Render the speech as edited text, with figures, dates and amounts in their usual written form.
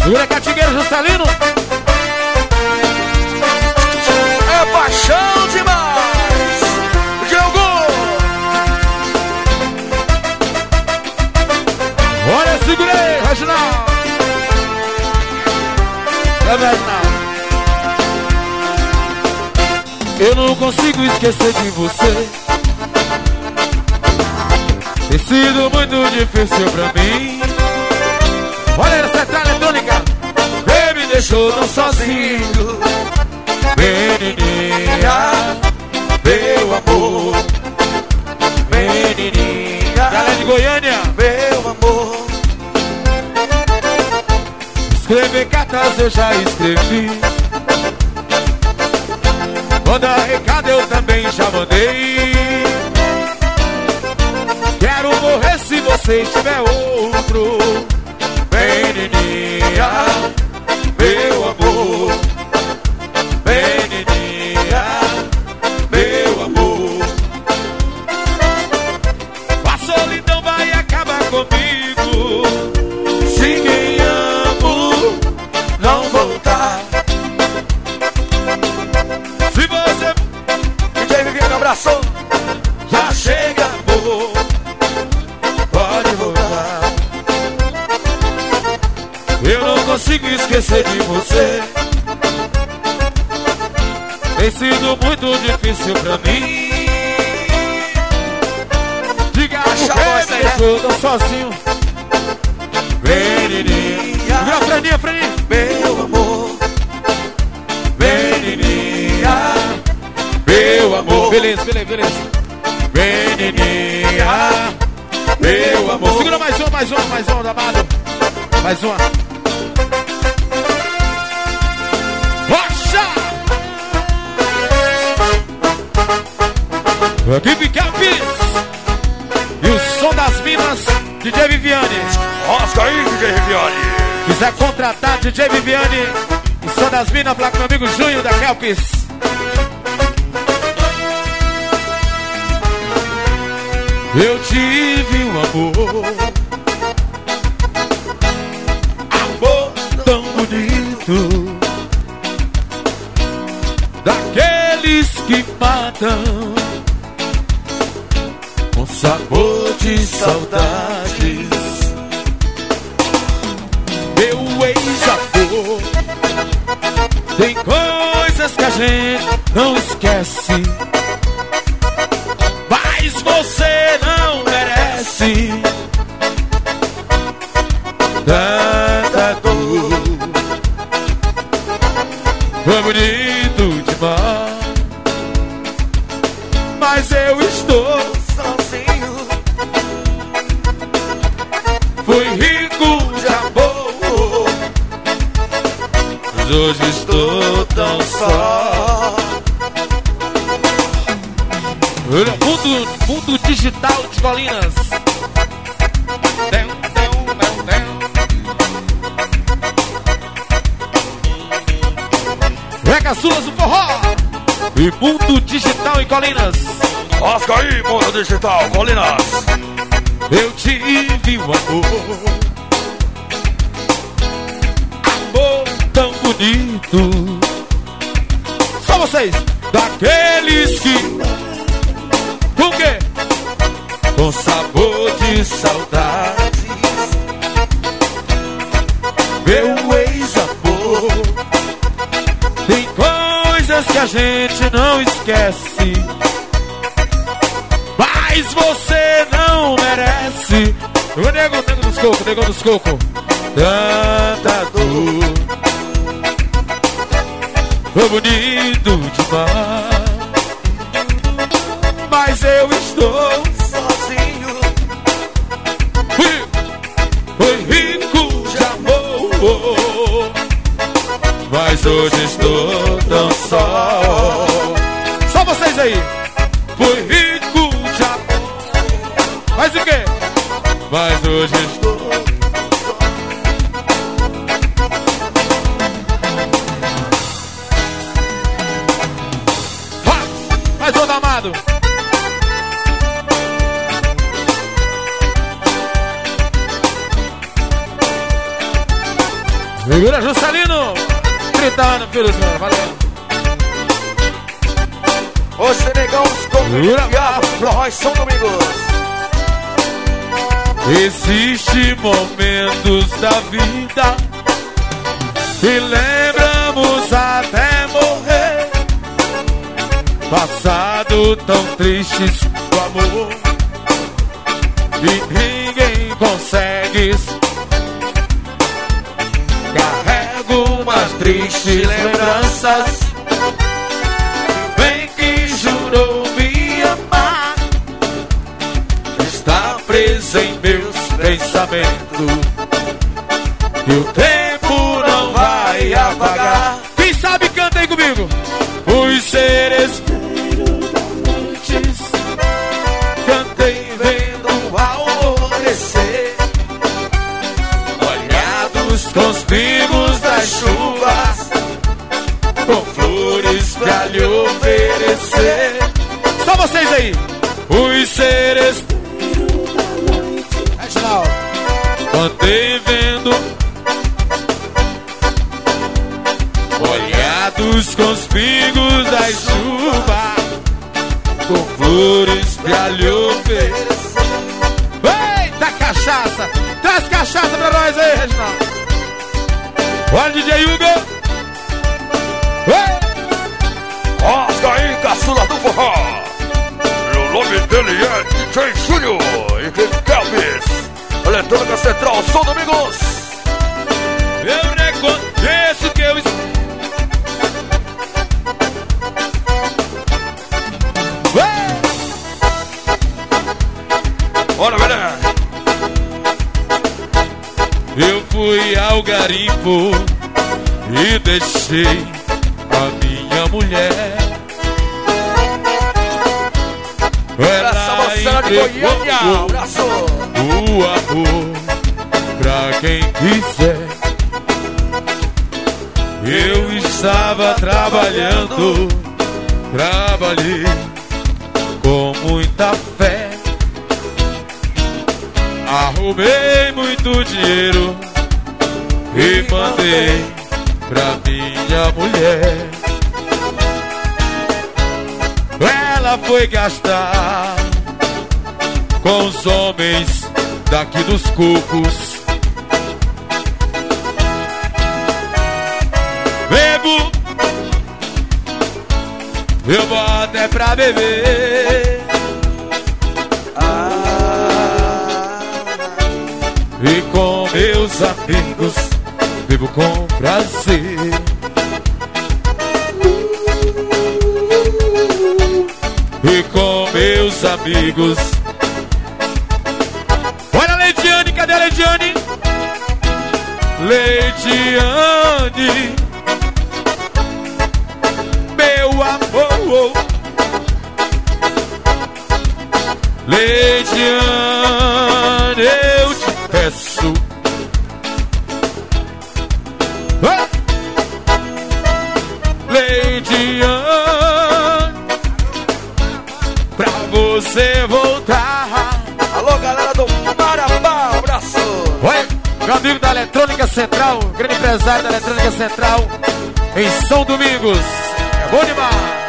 Segura Catigueiro, Juscelino. É paixão demais. Diogo. Olha, segurei, Reginaldo. É Reginaldo. Eu não consigo esquecer de você. Tem sido muito difícil pra mim. Olha essa central eletrônica. Quem me deixou tão sozinho? Menininha, meu amor. Menininha, galera de Goiânia, Meu amor. escrever cartas eu já escrevi. Mandar recado eu também já mandei. Quero morrer se você estiver outro. Menininha, meu amor. Menininha, meu amor. A solidão vai acabar comigo se quem amo não voltar. Se você DJ Viviane abraçou. já chega, amor, pode voltar. Eu não consigo esquecer de você. Tem sido muito difícil pra mim. Diga por que me deixou tão sozinho. Menininha, viu a Freninha, Freninha? Meu amor. Menininha, meu amor. Beleza, beleza, beleza. Menininha, meu amor. Segura mais uma, amado. Mais uma. Rocha! Equipe Campis. E o som das minas, DJ Viviane. Oscar aí, DJ Viviane. Quiser contratar DJ Viviane e som das minas, falar com meu amigo Júnior da Kelpis. Eu tive um amor, amor tão bonito, daqueles que matam, com sabor de saudades. Meu ex-amor, tem coisas que a gente não esquece, mas você não merece tanta dor. Foi bonito demais, mas eu estou Sozinho. fui rico de amor, mas hoje estou tão só. Mundo digital de Colinas. Regaçulas do forró. E mundo digital em Colinas. Oscar aí, mundo digital, Colinas. Eu tive um amor, amor tão bonito. Só vocês, daqueles que com quê? Com sabor de saudades. Meu ex-amor, tem coisas que a gente não esquece, mas você não merece. O nego dos cocos, tanta dor. Foi bonito demais, mas eu estou Sozinho. fui rico de amor, mas hoje estou tão só. Só vocês aí. Fui rico de amor, mas o quê? Mas hoje estou mais outro amado. Segura, Juscelino. 30 anos, filho do senhor. Valeu. Os Senegãos com o Diabo, Florões São Domingos. Existem momentos da vida e lembramos até morrer. Passado tão tristes do amor e ninguém consegue. Carrego umas tristes lembranças. Bem que jurou me amar, está preso em meus pensamentos, e o tempo não vai apagar. Quem sabe canta aí comigo. Os seres cantei vendo o alvorecer, molhados com os pingos das chuvas, com flores pra lhe oferecer. Só vocês aí. Os seres cantei vendo, molhados com os pingos da chuva, com flores pra lhe oferecer. Eita cachaça! Traz cachaça pra nós aí, Reginaldo. Olha o DJ Hugo. Oscar aí, caçula do forró. O nome dele é DJ Júnior e Kelvis. Eletrônica Central, São Domingos. Eu reconheço que eu... Bora, galera. Eu fui ao garimpo e deixei a minha mulher. Ela entregou o amor pra quem quiser. Eu estava trabalhando, trabalhei com muita fé. Arrumei muito dinheiro e mandei pra minha mulher. Ela foi gastar com os homens daqui dos Cucos. Bebo, eu vou até pra beber. E com meus amigos vivo com prazer. E com meus amigos. Olha a Leidiane, cadê a Leidiane? Leidiane, meu amor. Leidiane, eu te peço. Leidiane, pra você voltar. Alô, galera do Marabá, abraço. Oi, meu amigo da Eletrônica Central, grande empresário da Eletrônica Central em São Domingos. É bom demais.